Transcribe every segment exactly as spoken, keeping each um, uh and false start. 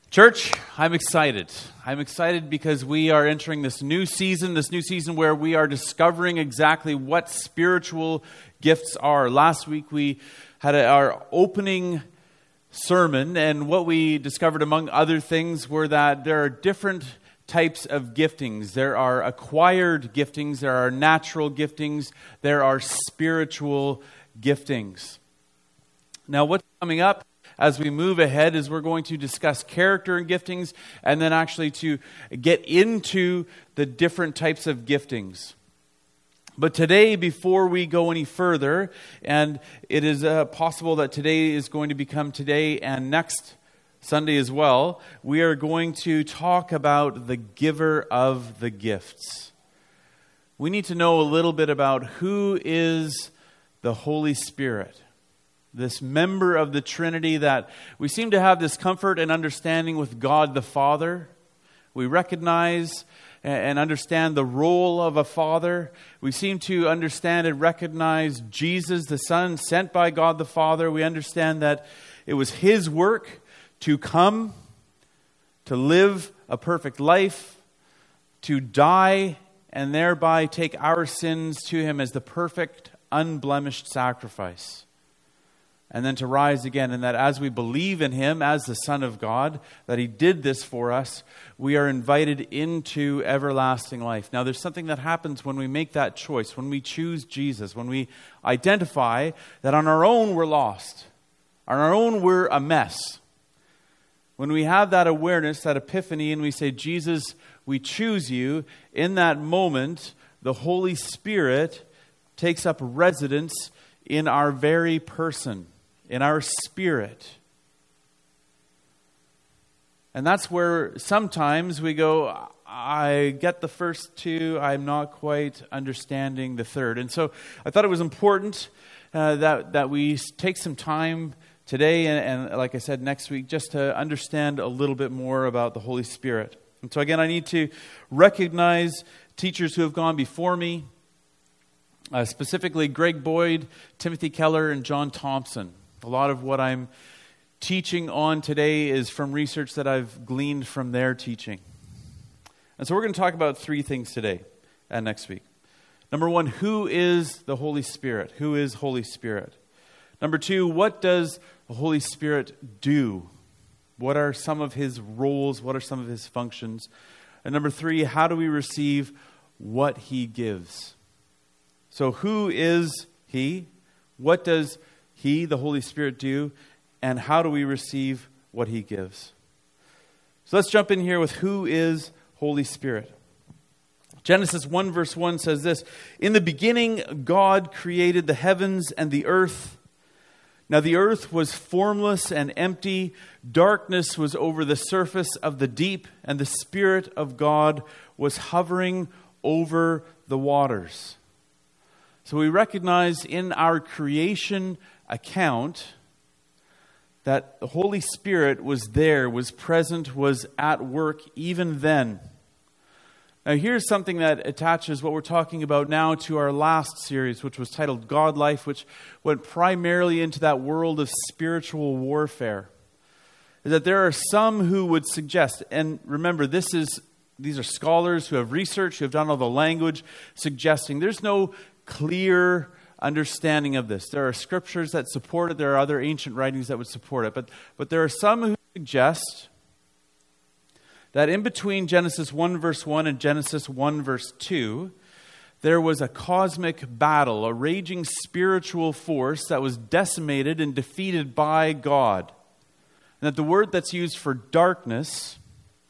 Church, I'm excited. I'm excited because we are entering this new season, this new season where we are discovering exactly what spiritual gifts are. Last week we had a, our opening sermon, and what we discovered, among other things, were that there are different types of giftings. There are acquired giftings, there are natural giftings, there are spiritual giftings. Now, what's coming up as we move ahead is we're going to discuss character and giftings, and then actually to get into the different types of giftings. But today, before we go any further, and it is uh, possible that today is going to become today and next Sunday as well, we are going to talk about the giver of the gifts. We need to know a little bit about who is the Holy Spirit, this member of the Trinity that we seem to have this comfort and understanding with God the Father. We recognize and understand the role of a father. We seem to understand and recognize Jesus, the Son, sent by God the Father. We understand that it was His work to come, to live a perfect life, to die, and thereby take our sins to Him as the perfect, unblemished sacrifice. And then to rise again, and that as we believe in Him as the Son of God, that He did this for us, we are invited into everlasting life. Now, there's something that happens when we make that choice, when we choose Jesus, when we identify that on our own we're lost, on our own we're a mess. When we have that awareness, that epiphany, and we say, Jesus, we choose you, in that moment, the Holy Spirit takes up residence in our very person, in our spirit. And that's where sometimes we go, I get the first two, I'm not quite understanding the third. And so I thought it was important uh, that, that we take some time today and, and, like I said, next week, just to understand a little bit more about the Holy Spirit. And so again, I need to recognize teachers who have gone before me, uh, specifically Greg Boyd, Timothy Keller, and John Thompson. A lot of what I'm teaching on today is from research that I've gleaned from their teaching. And so we're going to talk about three things today and next week. Number one, who is the Holy Spirit? Who is Holy Spirit? Number two, what does the Holy Spirit do? What are some of His roles? What are some of His functions? And number three, how do we receive what He gives? So who is He? What does He, the Holy Spirit, do? And how do we receive what He gives? So let's jump in here with who is Holy Spirit. Genesis one verse one says this: "In the beginning God created the heavens and the earth. Now the earth was formless and empty. Darkness was over the surface of the deep, and the Spirit of God was hovering over the waters." So we recognize in our creation account that the Holy Spirit was there, was present, was at work even then. Now here's something that attaches what we're talking about now to our last series, which was titled God Life, which went primarily into that world of spiritual warfare. Is that there are some who would suggest, and remember, this is these are scholars who have researched, who have done all the language, suggesting there's no clear understanding of this. There are scriptures that support it. There are other ancient writings that would support it. But, but there are some who suggest that in between Genesis one verse one and Genesis one verse two, there was a cosmic battle, a raging spiritual force that was decimated and defeated by God. And that the word that's used for darkness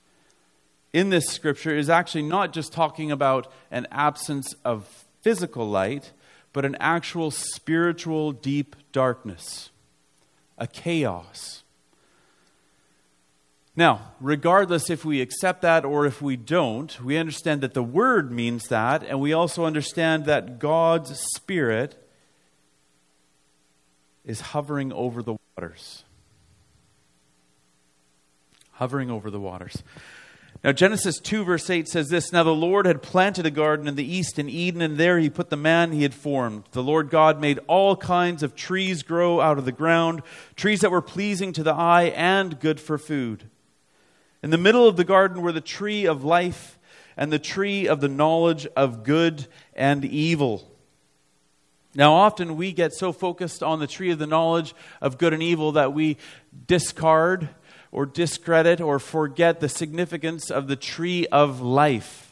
in this scripture is actually not just talking about an absence of physical light, but an actual spiritual deep darkness, a chaos. Now, regardless if we accept that or if we don't, we understand that the word means that, and we also understand that God's Spirit is hovering over the waters. Hovering over the waters. Now, Genesis two verse eight says this: "Now the Lord had planted a garden in the east in Eden, and there He put the man He had formed. The Lord God made all kinds of trees grow out of the ground, trees that were pleasing to the eye and good for food. In the middle of the garden were the tree of life and the tree of the knowledge of good and evil. Now, often we get so focused on the tree of the knowledge of good and evil that we discard or discredit or forget the significance of the tree of life.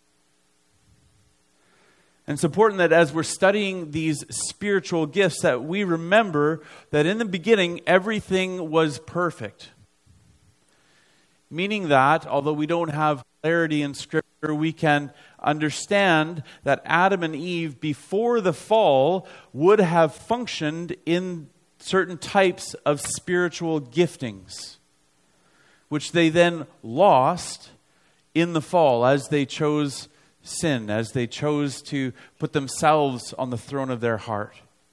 And it's important that as we're studying these spiritual gifts that we remember that in the beginning everything was perfect. Meaning that, although we don't have clarity in Scripture, we can understand that Adam and Eve, before the fall, would have functioned in certain types of spiritual giftings, which they then lost in the fall as they chose sin, as they chose to put themselves on the throne of their heart.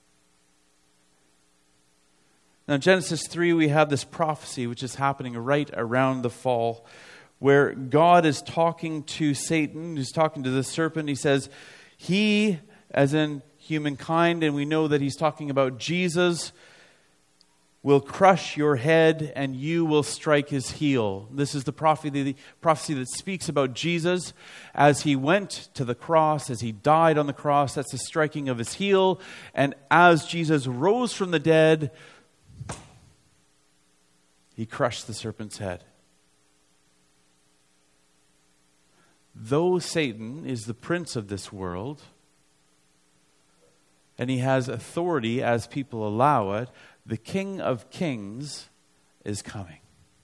Now, in Genesis three, we have this prophecy which is happening right around the fall, where God is talking to Satan, he's talking to the serpent. He says, he, as in humankind, and we know that he's talking about Jesus, will crush your head and you will strike his heel. This is the prophecy, the prophecy that speaks about Jesus as he went to the cross, as he died on the cross. That's the striking of his heel. And as Jesus rose from the dead, he crushed the serpent's head. Though Satan is the prince of this world, and he has authority as people allow it, the King of Kings is coming.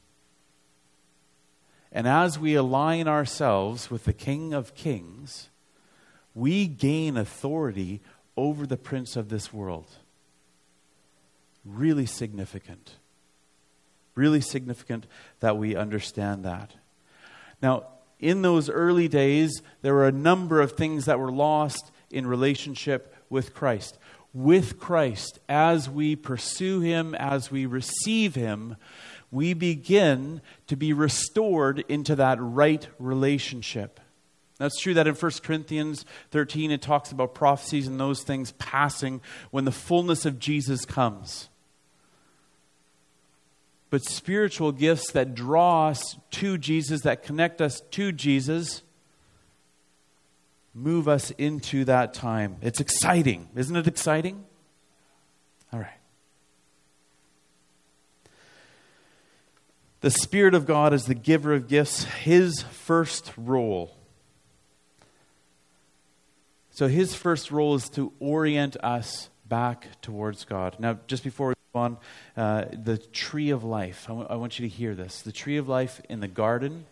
And as we align ourselves with the King of Kings, we gain authority over the prince of this world. Really significant. Really significant that we understand that. Now, in those early days, there were a number of things that were lost in relationship with Christ. With Christ, as we pursue him, as we receive him, we begin to be restored into that right relationship. That's true that in First Corinthians thirteen, it talks about prophecies and those things passing when the fullness of Jesus comes. But spiritual gifts that draw us to Jesus, that connect us to Jesus, move us into that time. It's exciting. Isn't it exciting? All right. The Spirit of God is the giver of gifts, his first role. So his first role is to orient us back towards God. Now, just before we move on, uh, the tree of life. I, w- I want you to hear this. The tree of life in the garden,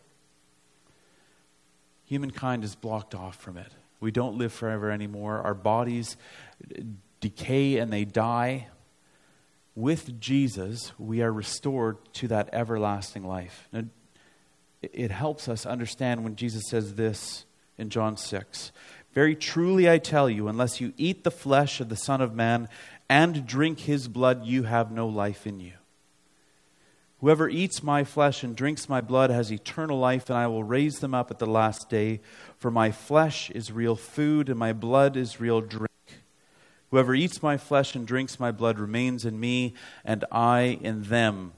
humankind is blocked off from it. We don't live forever anymore. Our bodies decay and they die. With Jesus, we are restored to that everlasting life. Now, it helps us understand when Jesus says this in John six. Very truly I tell you, unless you eat the flesh of the Son of Man and drink his blood, you have no life in you. Whoever eats my flesh and drinks my blood has eternal life, and I will raise them up at the last day. For my flesh is real food, and my blood is real drink. Whoever eats my flesh and drinks my blood remains in me, and I in them.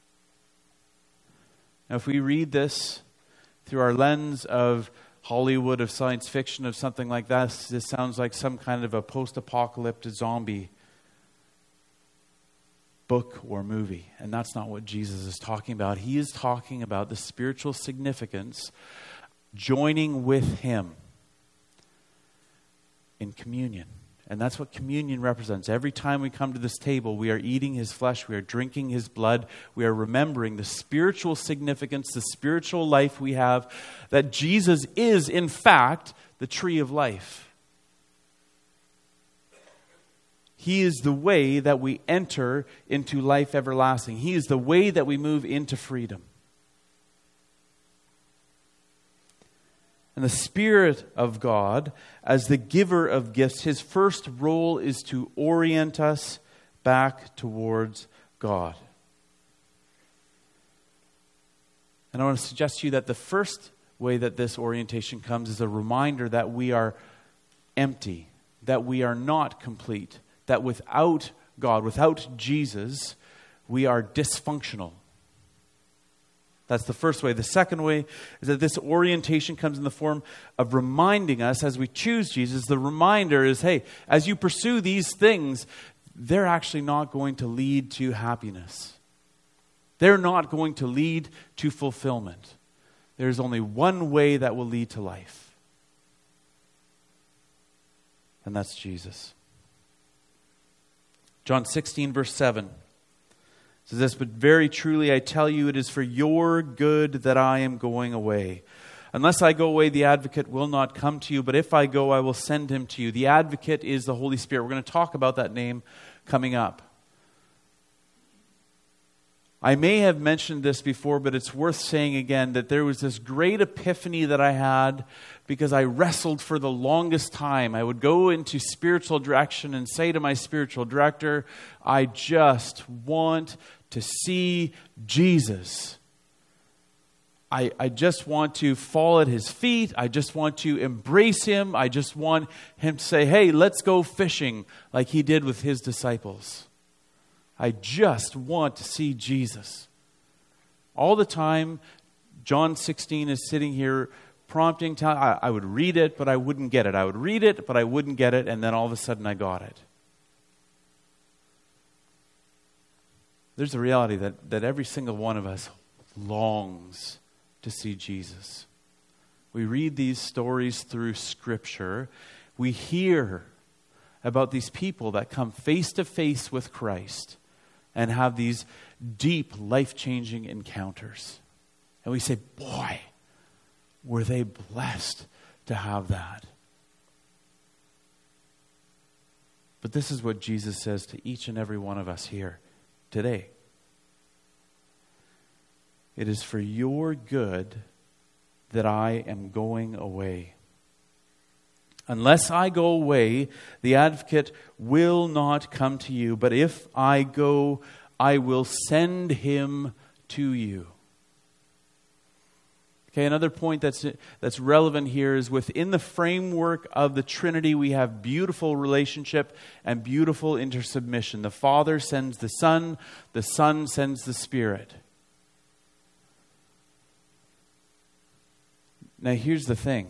Now, if we read this through our lens of Hollywood, of science fiction, of something like that, this sounds like some kind of a post-apocalyptic zombie book or movie. And that's not what Jesus is talking about. He is talking about the spiritual significance, joining with him in communion. And that's what communion represents. Every time we come to this table, we are eating his flesh, we are drinking his blood, we are remembering the spiritual significance, the spiritual life we have, that Jesus is, in fact, the tree of life. He is the way that we enter into life everlasting. He is the way that we move into freedom. And the Spirit of God, as the giver of gifts, his first role is to orient us back towards God. And I want to suggest to you that the first way that this orientation comes is a reminder that we are empty, that we are not complete, that without God, without Jesus, we are dysfunctional. That's the first way. The second way is that this orientation comes in the form of reminding us as we choose Jesus. The reminder is, hey, as you pursue these things, they're actually not going to lead to happiness. They're not going to lead to fulfillment. There's only one way that will lead to life. And that's Jesus. John sixteen, verse seven. Says this, but very truly I tell you, it is for your good that I am going away. Unless I go away, the advocate will not come to you, but if I go, I will send him to you. The advocate is the Holy Spirit. We're going to talk about that name coming up. I may have mentioned this before, but it's worth saying again that there was this great epiphany that I had because I wrestled for the longest time. I would go into spiritual direction and say to my spiritual director, I just want to see Jesus. I, I just want to fall at his feet. I just want to embrace him. I just want him to say, hey, let's go fishing like he did with his disciples. I just want to see Jesus. All the time, John sixteen is sitting here prompting. To, I, I would read it, but I wouldn't get it. I would read it, but I wouldn't get it, and then all of a sudden I got it. There's a reality that, that every single one of us longs to see Jesus. We read these stories through Scripture. We hear about these people that come face to face with Christ and have these deep, life-changing encounters. And we say, boy, were they blessed to have that. But this is what Jesus says to each and every one of us here today. It is for your good that I am going away. Unless I go away, the advocate will not come to you. But if I go, I will send him to you. Okay, another point that's that's relevant here is within the framework of the Trinity, we have beautiful relationship and beautiful intersubmission. The Father sends the Son, the Son sends the Spirit. Now here's the thing.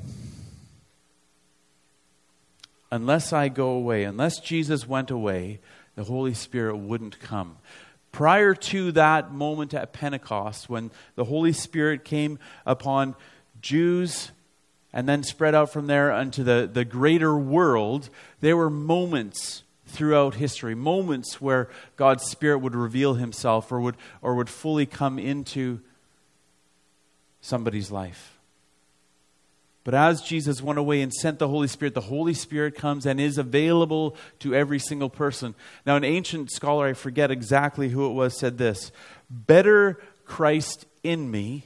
Unless I go away, unless Jesus went away, the Holy Spirit wouldn't come. Prior to that moment at Pentecost, when the Holy Spirit came upon Jews and then spread out from there unto the, the greater world, there were moments throughout history, moments where God's Spirit would reveal himself or would, or would fully come into somebody's life. But as Jesus went away and sent the Holy Spirit, the Holy Spirit comes and is available to every single person. Now, an ancient scholar, I forget exactly who it was, said this: better Christ in me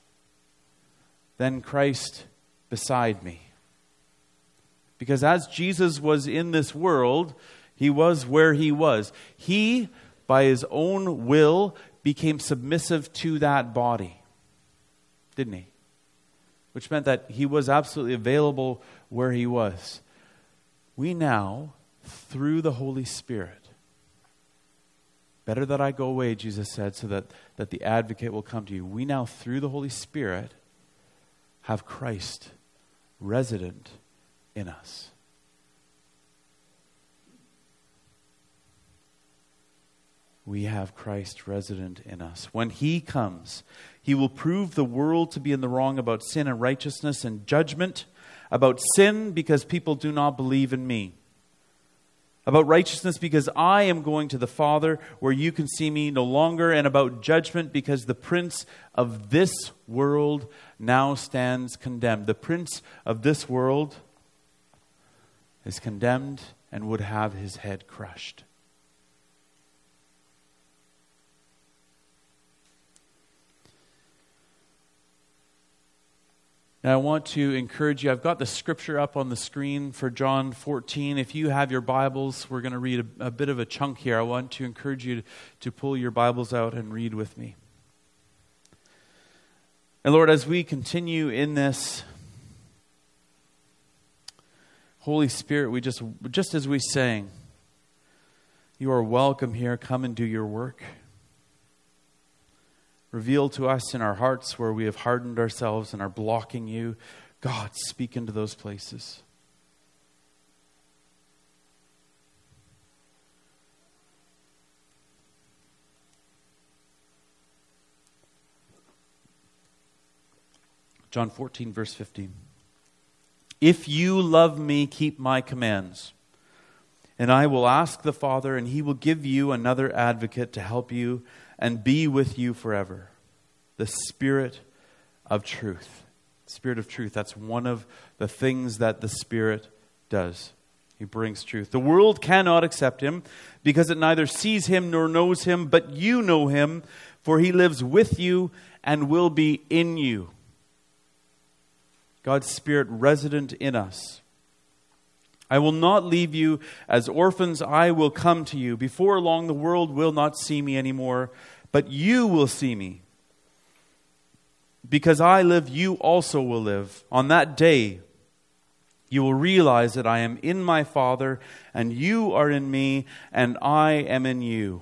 than Christ beside me. Because as Jesus was in this world, he was where he was. He, by his own will, became submissive to that body. Didn't he? Which meant that he was absolutely available where he was. We now, through the Holy Spirit, better that I go away, Jesus said, so that, that the advocate will come to you. We now, through the Holy Spirit, have Christ resident in us. We have Christ resident in us. When he comes, he will prove the world to be in the wrong about sin and righteousness and judgment. About sin, because people do not believe in me. About righteousness, because I am going to the Father where you can see me no longer. And about judgment, because the prince of this world now stands condemned. The prince of this world is condemned and would have his head crushed. Now I want to encourage you. I've got the scripture up on the screen for John fourteen. If you have your Bibles, we're going to read a, a bit of a chunk here. I want to encourage you to, to pull your Bibles out and read with me. And Lord, as we continue in this, Holy Spirit, we just, just as we sang, you are welcome here. Come and do your work. Reveal to us in our hearts where we have hardened ourselves and are blocking you. God, speak into those places. John fourteen, verse fifteen. If you love me, keep my commands. And I will ask the Father, and he will give you another advocate to help you and be with you forever. The Spirit of truth. Spirit of truth. That's one of the things that the Spirit does. He brings truth. The world cannot accept him because it neither sees him nor knows him, but you know him, for he lives with you and will be in you. God's Spirit resident in us. I will not leave you as orphans. I will come to you. Before long, the world will not see me anymore, but you will see me. Because I live, you also will live. On that day, you will realize that I am in my Father, and you are in me, and I am in you.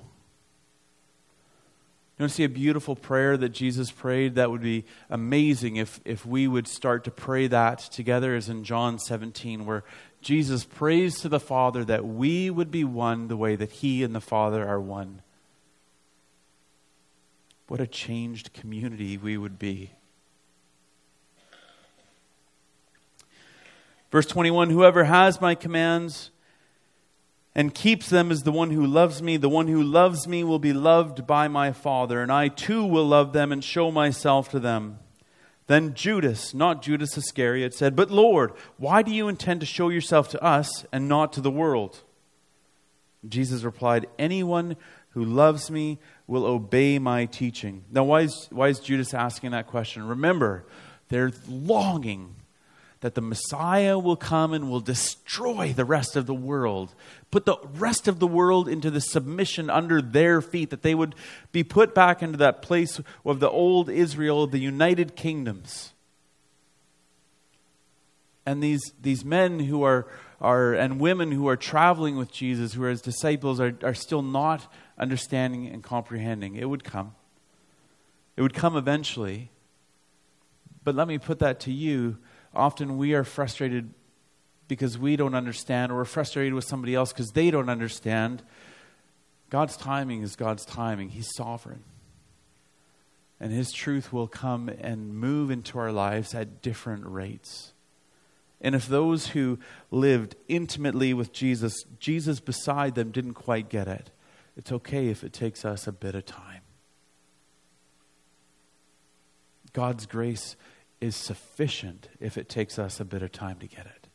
You want to see a beautiful prayer that Jesus prayed? That would be amazing if, if we would start to pray that together, as in John seventeen, where Jesus prays to the Father that we would be one the way that he and the Father are one. What a changed community we would be. Verse twenty-one, whoever has my commands and keeps them is the one who loves me. The one who loves me will be loved by my Father, and I too will love them and show myself to them. Then Judas, not Judas Iscariot, said, but Lord, why do you intend to show yourself to us and not to the world? Jesus replied, anyone who loves me will obey my teaching. Now, why is, why is Judas asking that question? Remember, they're longing that the Messiah will come and will destroy the rest of the world. Put the rest of the world into the submission under their feet. That they would be put back into that place of the old Israel, the United Kingdoms. And these, these men who are, are, and women who are traveling with Jesus, who are his disciples, are, are still not understanding and comprehending. It would come. It would come eventually. But let me put that to you. Often we are frustrated because we don't understand, or we're frustrated with somebody else because they don't understand. God's timing is God's timing. He's sovereign. And his truth will come and move into our lives at different rates. And if those who lived intimately with Jesus, Jesus beside them didn't quite get it, it's okay if it takes us a bit of time. God's grace is sufficient if it takes us a bit of time to get it.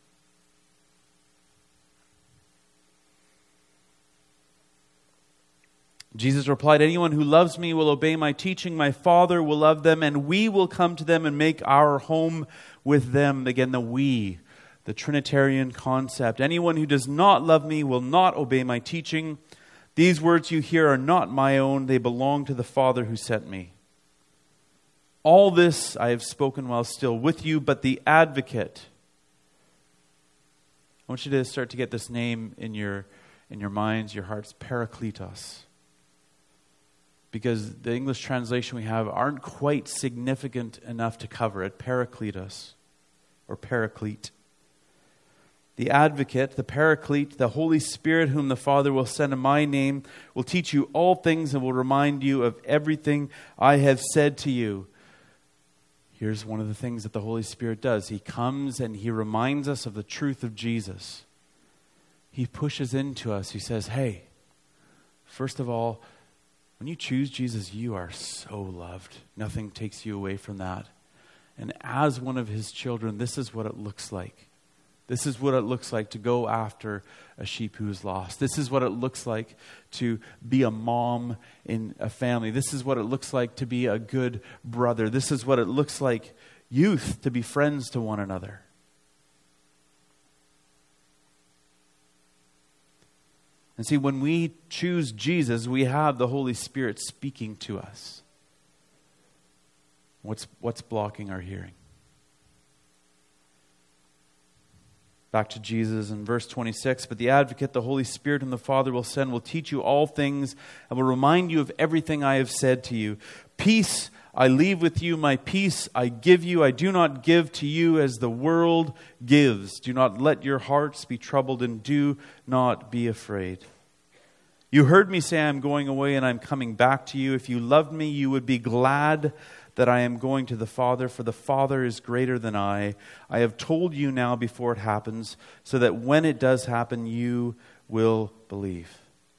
Jesus replied, anyone who loves me will obey my teaching. My Father will love them, and we will come to them and make our home with them. Again, the we, the Trinitarian concept. Anyone who does not love me will not obey my teaching. These words you hear are not my own. They belong to the Father who sent me. All this I have spoken while still with you, but the advocate. I want you to start to get this name in your in your minds, your hearts, Parakletos. Because the English translation we have aren't quite significant enough to cover it. Parakletos, or Paraclete. The advocate, the Paraclete, the Holy Spirit whom the Father will send in my name, will teach you all things and will remind you of everything I have said to you. Here's one of the things that the Holy Spirit does. He comes and he reminds us of the truth of Jesus. He pushes into us. He says, hey, first of all, when you choose Jesus, you are so loved. Nothing takes you away from that. And as one of his children, this is what it looks like. This is what it looks like to go after a sheep who is lost. This is what it looks like to be a mom in a family. This is what it looks like to be a good brother. This is what it looks like, youth, to be friends to one another. And see, when we choose Jesus, we have the Holy Spirit speaking to us. What's, what's blocking our hearing? Back to Jesus in verse twenty-six. But the Advocate, the Holy Spirit, whom the Father will send, will teach you all things and will remind you of everything I have said to you. Peace I leave with you, my peace I give you. I do not give to you as the world gives. Do not let your hearts be troubled, and do not be afraid. You heard me say I am going away and I am coming back to you. If you loved me, you would be glad that I am going to the Father, for the Father is greater than I. I have told you now before it happens, so that when it does happen, you will believe.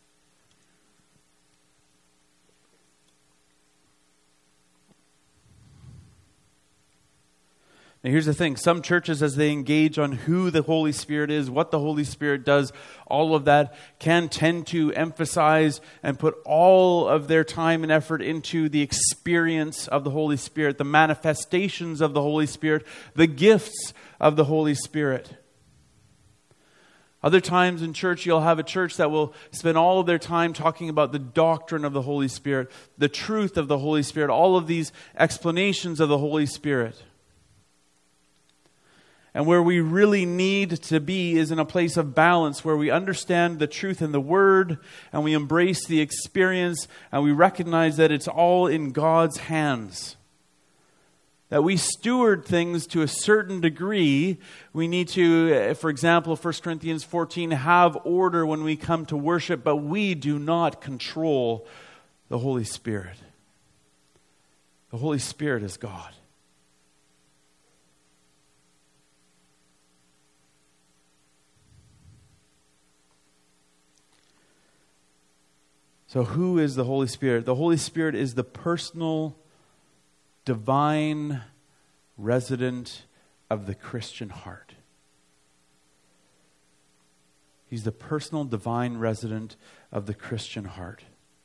Now here's the thing. Some churches, as they engage on who the Holy Spirit is, what the Holy Spirit does, all of that can tend to emphasize and put all of their time and effort into the experience of the Holy Spirit, the manifestations of the Holy Spirit, the gifts of the Holy Spirit. Other times in church, you'll have a church that will spend all of their time talking about the doctrine of the Holy Spirit, the truth of the Holy Spirit, all of these explanations of the Holy Spirit. And where we really need to be is in a place of balance where we understand the truth in the Word and we embrace the experience and we recognize that it's all in God's hands. That we steward things to a certain degree. We need to, for example, First Corinthians fourteen, have order when we come to worship, but we do not control the Holy Spirit. The Holy Spirit is God. So who is the Holy Spirit? The Holy Spirit is the personal, divine resident of the Christian heart. He's the personal, divine resident of the Christian heart.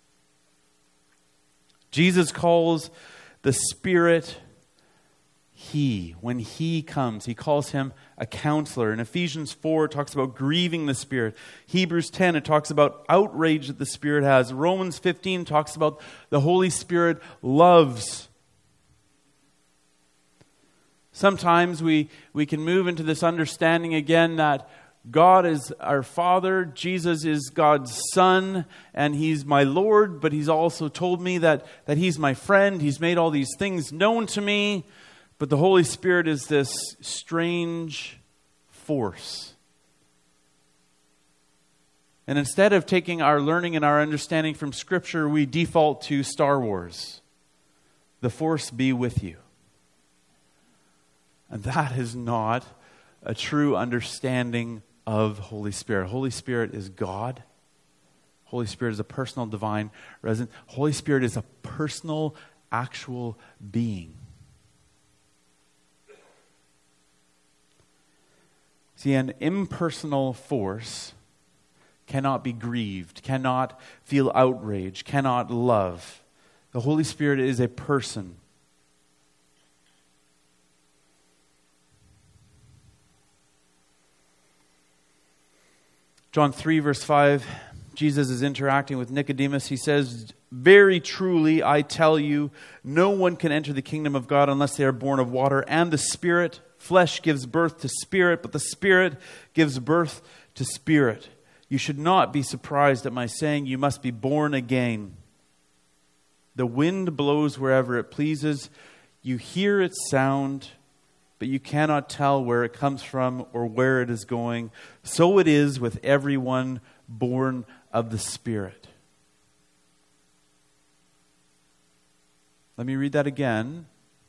Jesus calls the Spirit He. When He comes, He calls Him a counselor. In Ephesians four, it talks about grieving the Spirit. Hebrews ten, it talks about outrage that the Spirit has. Romans fifteen talks about the Holy Spirit loves. Sometimes we, we can move into this understanding again that God is our Father, Jesus is God's Son, and He's my Lord, but He's also told me that, that He's my friend. He's made all these things known to me. But the Holy Spirit is this strange force. And instead of taking our learning and our understanding from Scripture, we default to Star Wars. The Force be with you. And that is not a true understanding of Holy Spirit. Holy Spirit is God. Holy Spirit is a personal, divine resident. Holy Spirit is a personal, actual being. See, an impersonal force cannot be grieved, cannot feel outrage, cannot love. The Holy Spirit is a person. John three, verse five, Jesus is interacting with Nicodemus. He says, "Very truly, I tell you, no one can enter the kingdom of God unless they are born of water and the Spirit. Flesh gives birth to spirit, but the Spirit gives birth to spirit. You should not be surprised at my saying you must be born again. The wind blows wherever it pleases. You hear its sound, but you cannot tell where it comes from or where it is going. So it is with everyone born of the Spirit." Let me read that again.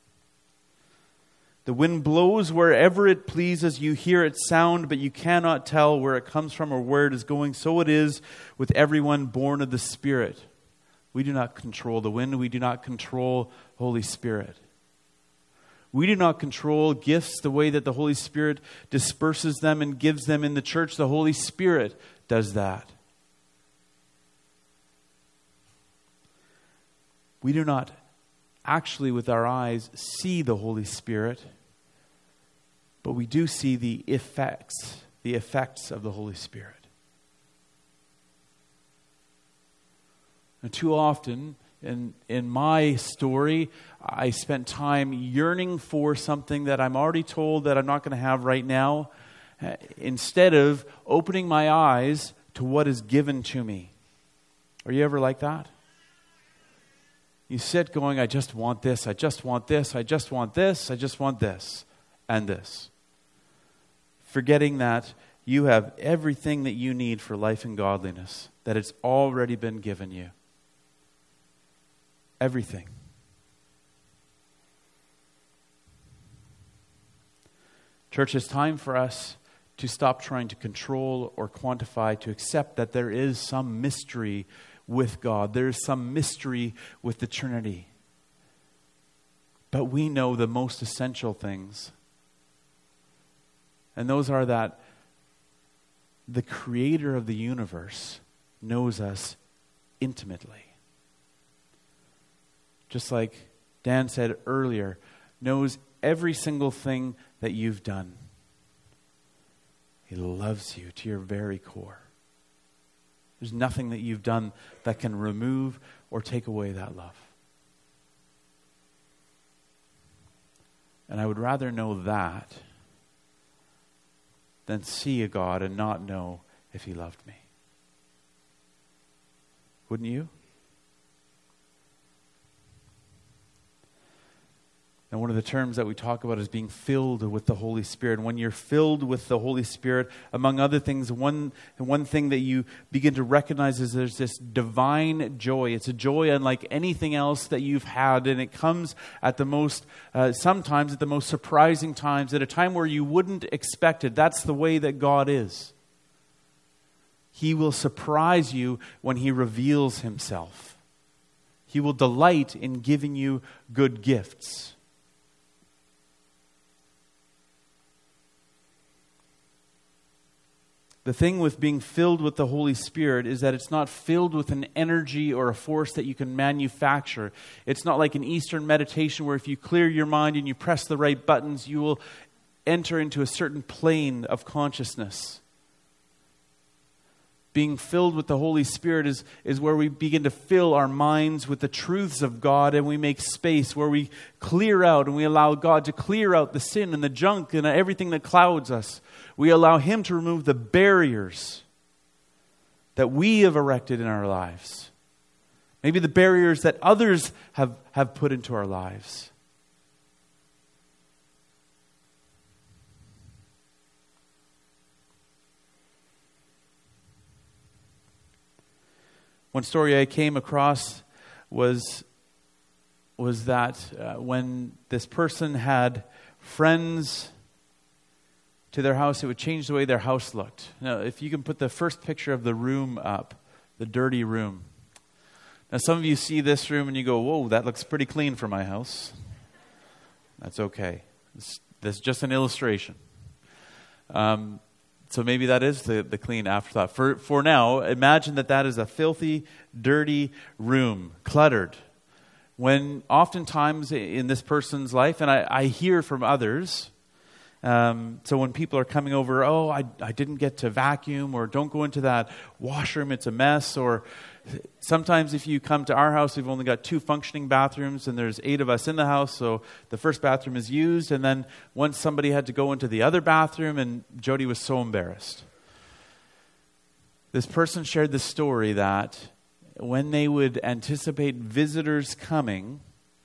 The wind blows wherever it pleases. You hear its sound, but you cannot tell where it comes from or where it is going. So it is with everyone born of the Spirit. We do not control the wind. We do not control Holy Spirit. We do not control gifts the way that the Holy Spirit disperses them and gives them in the church. The Holy Spirit does that. We do not actually with our eyes see the Holy Spirit, but we do see the effects, the effects of the Holy Spirit. And too often, in, in my story, I spent time yearning for something that I'm already told that I'm not going to have right now. uh, instead of opening my eyes to what is given to me. Are you ever like that? You sit going, I just want this, I just want this, I just want this, I just want this, and this. Forgetting that you have everything that you need for life and godliness, that it's already been given you. Everything. Church, it's time for us to stop trying to control or quantify, to accept that there is some mystery with God. There is some mystery with the Trinity. But we know the most essential things. And those are that the Creator of the universe knows us intimately. Just like Dan said earlier, knows every single thing that you've done. He loves you to your very core. There's nothing that you've done that can remove or take away that love. And I would rather know that than see a God and not know if He loved me. Wouldn't you? And one of the terms that we talk about is being filled with the Holy Spirit. And when you're filled with the Holy Spirit, among other things, one, one thing that you begin to recognize is there's this divine joy. It's a joy unlike anything else that you've had. And it comes at the most, uh, sometimes at the most surprising times, at a time where you wouldn't expect it. That's the way that God is. He will surprise you when He reveals Himself. He will delight in giving you good gifts. The thing with being filled with the Holy Spirit is that it's not filled with an energy or a force that you can manufacture. It's not like an Eastern meditation where if you clear your mind and you press the right buttons, you will enter into a certain plane of consciousness. Being filled with the Holy Spirit is, is where we begin to fill our minds with the truths of God, and we make space where we clear out and we allow God to clear out the sin and the junk and everything that clouds us. We allow Him to remove the barriers that we have erected in our lives. Maybe the barriers that others have, have put into our lives. One story I came across was, was that uh, when this person had friends to their house, it would change the way their house looked. Now, if you can put the first picture of the room up, the dirty room. Now, some of you see this room and you go, whoa, that looks pretty clean for my house. That's okay. This, this is just an illustration. Um, So maybe that is the, the clean afterthought. For, for now, imagine that that is a filthy, dirty room, cluttered. When oftentimes in this person's life, and I, I hear from others, um, so when people are coming over, oh, I, I didn't get to vacuum, or don't go into that washroom, it's a mess, or sometimes if you come to our house, we've only got two functioning bathrooms and there's eight of us in the house, so the first bathroom is used, and then once somebody had to go into the other bathroom, and Jody was so embarrassed. This person shared the story that when they would anticipate visitors coming,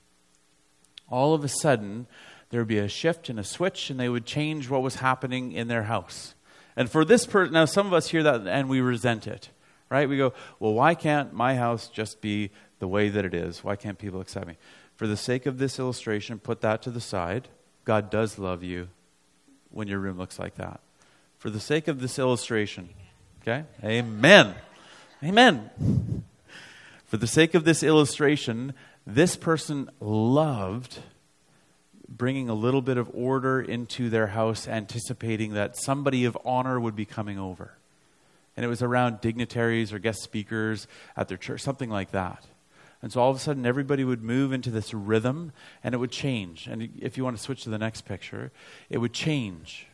all of a sudden there would be a shift and a switch, and they would change what was happening in their house. And for this person, now some of us hear that and we resent it. Right? We go, well, why can't my house just be the way that it is? Why can't people accept me? For the sake of this illustration, put that to the side. God does love you when your room looks like that. For the sake of this illustration, okay? Amen. Amen. For the sake of this illustration, this person loved bringing a little bit of order into their house, anticipating that somebody of honor would be coming over. And it was around dignitaries or guest speakers at their church, something like that. And so all of a sudden, everybody would move into this rhythm, and it would change. And if you want to switch to the next picture, it would change.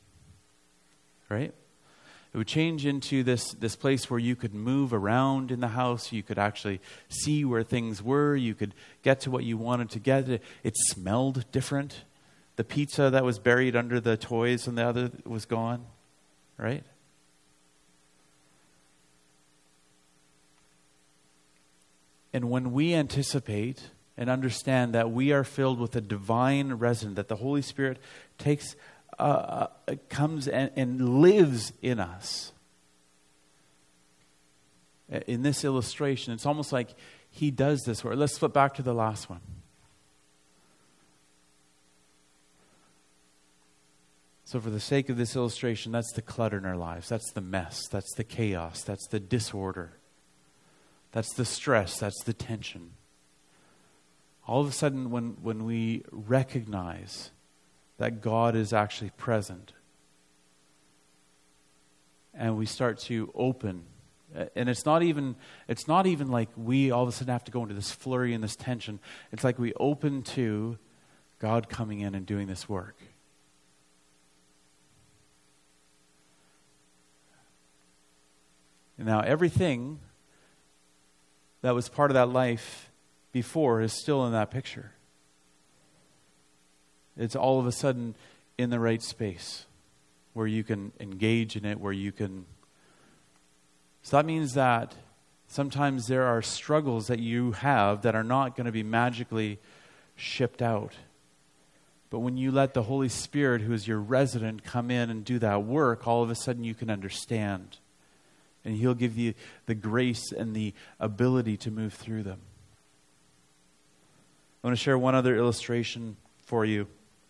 Right? It would change into this, this place where you could move around in the house. You could actually see where things were. You could get to what you wanted to get. It, it smelled different. The pizza that was buried under the toys and the other was gone. right? And when we anticipate and understand that we are filled with a divine resident, that the Holy Spirit takes, uh, uh, comes and, and lives in us. In this illustration, it's almost like he does this work. Let's flip back to the last one. So for the sake of this illustration, that's the clutter in our lives. That's the mess. That's the chaos. That's the disorder. That's the stress. That's the tension. All of a sudden, when, when we recognize that God is actually present, and we start to open, and it's not even it's not even like we all of a sudden have to go into this flurry and this tension. It's like we open to God coming in and doing this work. Now, everything that was part of that life before is still in that picture. It's all of a sudden in the right space where you can engage in it, where you can... So that means that sometimes there are struggles that you have that are not going to be magically shipped out. But when you let the Holy Spirit, who is your resident, come in and do that work, all of a sudden you can understand. And He'll give you the grace and the ability to move through them. I want to share one other illustration for you.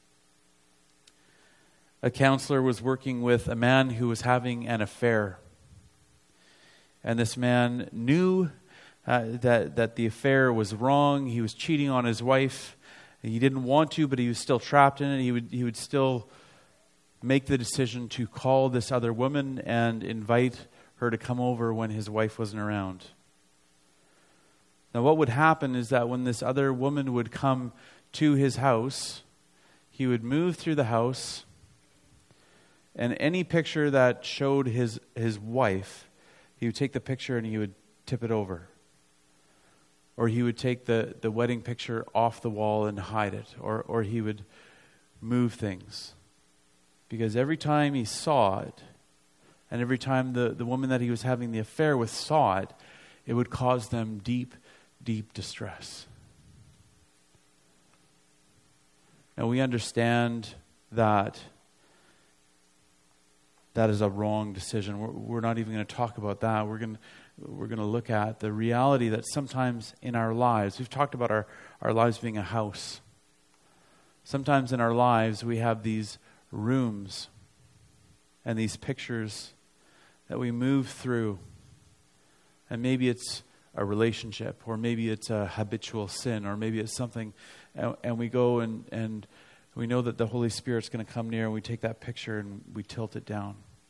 A counselor was working with a man who was having an affair. And this man knew uh, that, that the affair was wrong. He was cheating on his wife. He didn't want to, but he was still trapped in it. He would, he would still make the decision to call this other woman and invite her to come over when his wife wasn't around. Now what would happen is that when this other woman would come to his house, he would move through the house, and any picture that showed his, his wife, he would take the picture and he would tip it over. Or he would take the, the wedding picture off the wall and hide it. Or, or he would move things. Because every time he saw it, and every time the, the woman that he was having the affair with saw it, it would cause them deep, deep distress. Now we understand that that is a wrong decision. We're, we're not even going to talk about that. We're going we're going to look at the reality that sometimes in our lives, we've talked about our, our lives being a house. Sometimes in our lives we have these rooms and these pictures that we move through. And maybe it's a relationship, or maybe it's a habitual sin, or maybe it's something, and, and we go and, and we know that the Holy Spirit's going to come near, and we take that picture and we tilt it down.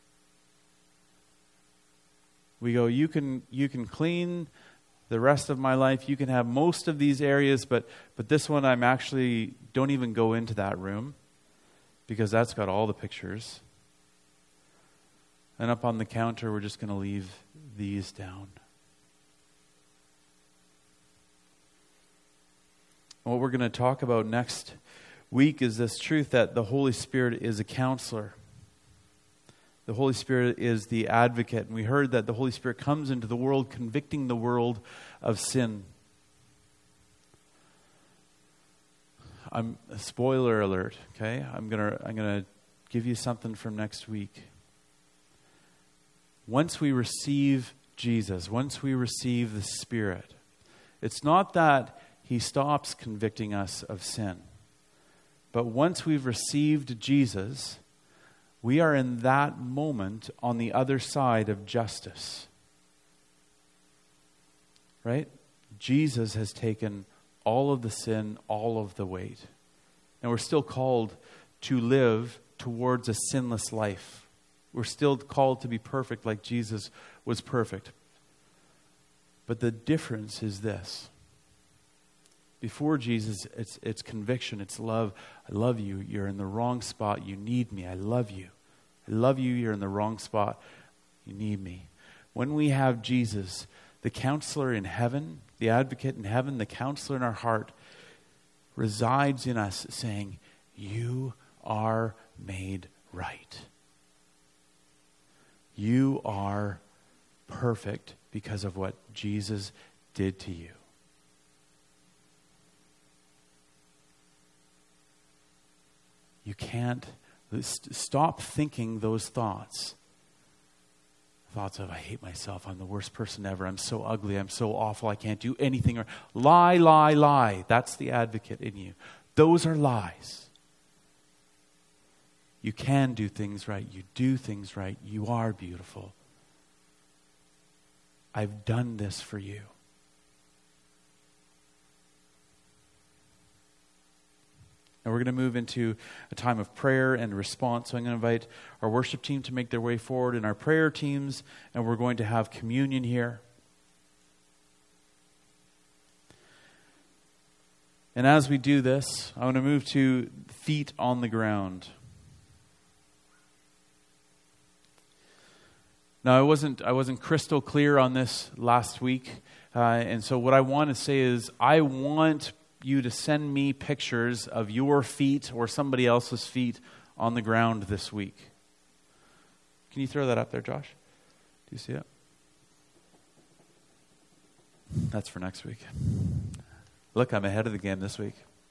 We go, you can you can clean the rest of my life, you can have most of these areas, but but this one I'm actually, don't even go into that room, because that's got all the pictures. And up on the counter, we're just going to leave these down. What we're going to talk about next week is this truth that the Holy Spirit is a counselor. The Holy Spirit is the advocate. And we heard that the Holy Spirit comes into the world convicting the world of sin. I'm spoiler alert, okay? I'm going to I'm going to give you something from next week. Once we receive Jesus, once we receive the Spirit, it's not that He stops convicting us of sin. But once we've received Jesus, we are in that moment on the other side of justice. Right? Jesus has taken all of the sin, all of the weight. And we're still called to live towards a sinless life. We're still called to be perfect like Jesus was perfect. But the difference is this. Before Jesus, it's it's conviction, it's love. I love you. You're in the wrong spot. You need me. I love you. I love you. You're in the wrong spot. You need me. When we have Jesus, the counselor in heaven, the advocate in heaven, the counselor in our heart, resides in us saying, you are made right. You are perfect because of what Jesus did to you. You can't stop thinking those thoughts. Thoughts of, I hate myself, I'm the worst person ever, I'm so ugly, I'm so awful, I can't do anything. Lie, lie, lie. That's the advocate in you. Those are lies. You can do things right. You do things right. You are beautiful. I've done this for you. And we're going to move into a time of prayer and response. So I'm going to invite our worship team to make their way forward and our prayer teams, and we're going to have communion here. And as we do this, I want to move to feet on the ground. Now, I wasn't I wasn't crystal clear on this last week, uh, and so what I want to say is I want you to send me pictures of your feet or somebody else's feet on the ground this week. Can you throw that up there, Josh? Do you see it? That's for next week. Look, I'm ahead of the game this week.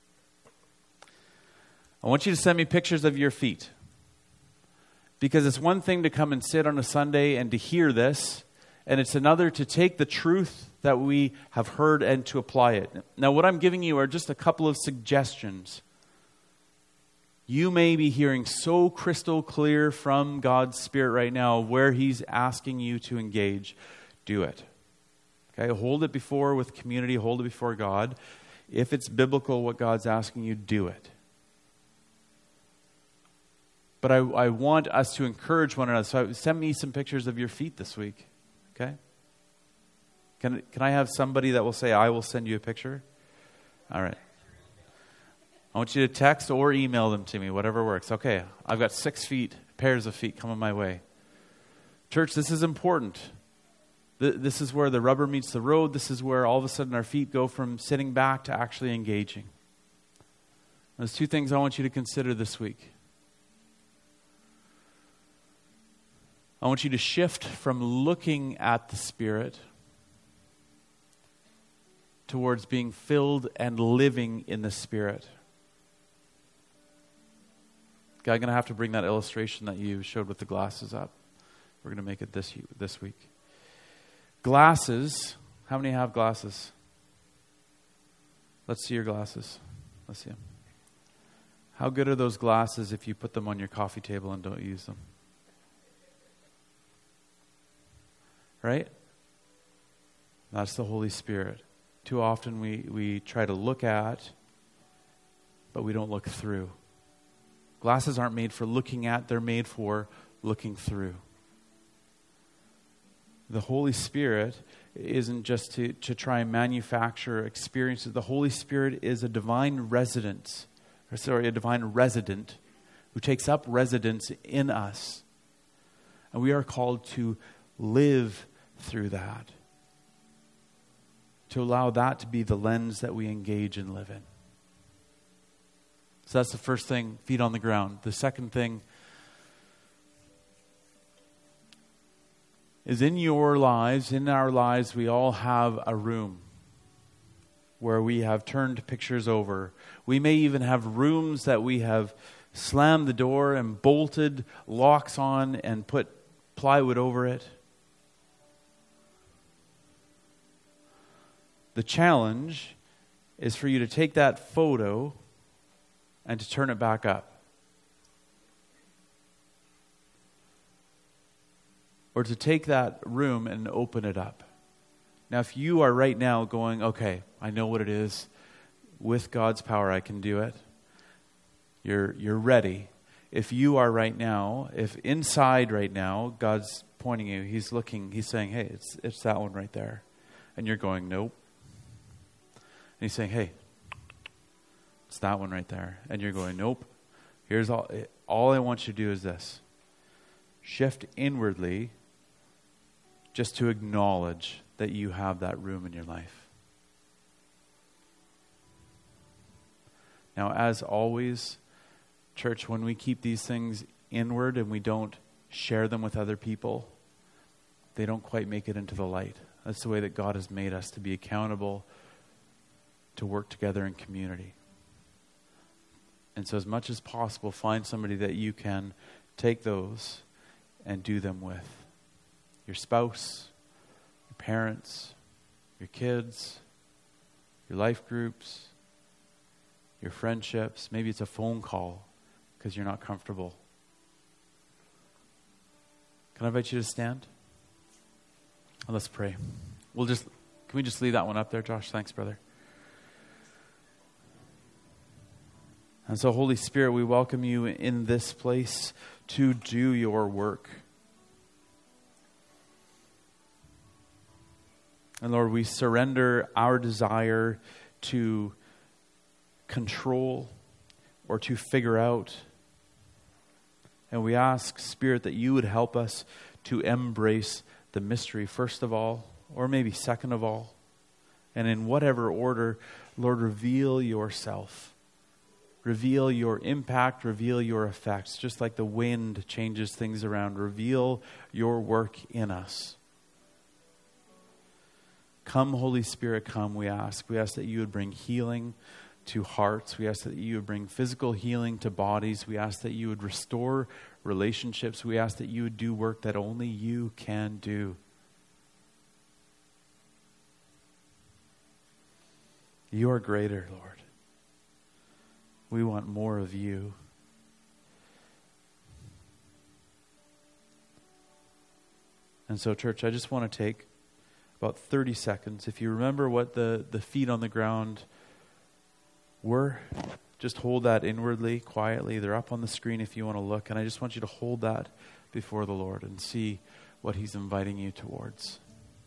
I want you to send me pictures of your feet. Because it's one thing to come and sit on a Sunday and to hear this, and it's another to take the truth that we have heard and to apply it. Now, what I'm giving you are just a couple of suggestions. You may be hearing so crystal clear from God's Spirit right now where He's asking you to engage. Do it. Okay, hold it before with community, hold it before God. If it's biblical, what God's asking you, do it. But I, I want us to encourage one another. So send me some pictures of your feet this week. Okay? Can, can I have somebody that will say, I will send you a picture? All right. I want you to text or email them to me, whatever works. Okay, I've got six feet, pairs of feet coming my way. Church, this is important. This is where the rubber meets the road. This is where all of a sudden our feet go from sitting back to actually engaging. There's two things I want you to consider this week. I want you to shift from looking at the Spirit towards being filled and living in the Spirit. Okay, I'm going to have to bring that illustration that you showed with the glasses up. We're going to make it this this week. Glasses. How many have glasses? Let's see your glasses. Let's see them. How good are those glasses if you put them on your coffee table and don't use them? Right? That's the Holy Spirit. Too often we, we try to look at, but we don't look through. Glasses aren't made for looking at, they're made for looking through. The Holy Spirit isn't just to, to try and manufacture experiences. The Holy Spirit is a divine residence, or sorry, a divine resident who takes up residence in us. And we are called to live through that. To allow that to be the lens that we engage and live in. So that's the first thing, feet on the ground. The second thing is in your lives, in our lives, we all have a room where we have turned pictures over. We may even have rooms that we have slammed the door and bolted locks on and put plywood over it. The challenge is for you to take that photo and to turn it back up. Or to take that room and open it up. Now, if you are right now going, okay, I know what it is. With God's power, I can do it. You're, you're ready. If you are right now, if inside right now, God's pointing you, He's looking, He's saying, hey, it's it's that one right there. And you're going, nope. And He's saying, hey, it's that one right there. And you're going, nope. Here's all, all I want you to do is this. Shift inwardly just to acknowledge that you have that room in your life. Now, as always, church, when we keep these things inward and we don't share them with other people, they don't quite make it into the light. That's the way that God has made us, to be accountable, to work together in community. And so as much as possible, find somebody that you can take those and do them with. Your spouse, your parents, your kids, your life groups, your friendships. Maybe it's a phone call because you're not comfortable. Can I invite you to stand? Let's pray. We'll just, can we just leave that one up there, Josh? Thanks, brother. And so, Holy Spirit, we welcome you in this place to do your work. And Lord, we surrender our desire to control or to figure out. And we ask, Spirit, that you would help us to embrace the mystery, first of all, or maybe second of all. And in whatever order, Lord, reveal yourself. Reveal your impact, reveal your effects. Just like the wind changes things around, reveal your work in us. Come, Holy Spirit, come, we ask. We ask that you would bring healing to hearts. We ask that you would bring physical healing to bodies. We ask that you would restore relationships. We ask that you would do work that only you can do. You are greater, Lord. We want more of you. And so, church, I just want to take about thirty seconds. If you remember what the, the feet on the ground were, just hold that inwardly, quietly. They're up on the screen if you want to look. And I just want you to hold that before the Lord and see what he's inviting you towards.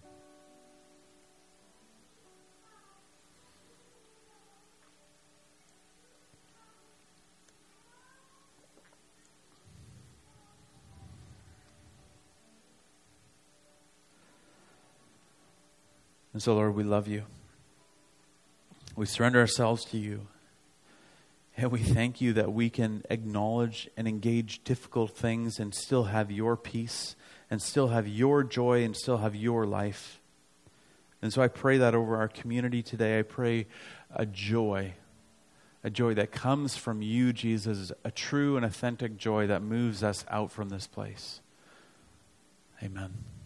And so, Lord, we love you. We surrender ourselves to you. And we thank you that we can acknowledge and engage difficult things and still have your peace and still have your joy and still have your life. And so I pray that over our community today. I pray a joy, a joy that comes from you, Jesus, a true and authentic joy that moves us out from this place. Amen.